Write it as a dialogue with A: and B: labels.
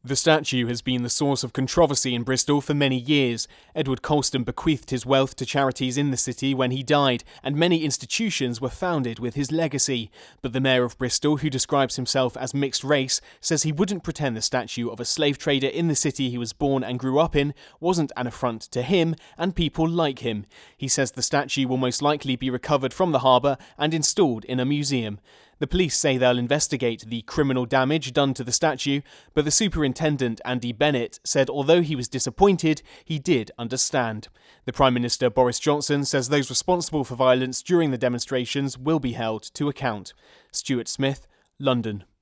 A: The statue has been the source of controversy in Bristol for many years. Edward Colston bequeathed his wealth to charities in the city when he died, and many institutions were founded with his legacy. But the mayor of Bristol, who describes himself as mixed race, says he wouldn't pretend the statue of a slave trader in the city he was born and grew up in wasn't an affront to him and people like him. He says the statue will most likely be recovered from the harbour and installed in a museum. The police say they'll investigate the criminal damage done to the statue, but the superintendent, Andy Bennett, said although he was disappointed, he did understand. The Prime Minister, Boris Johnson, says those responsible for violence during the demonstrations will be held to account. Stuart Smith, London.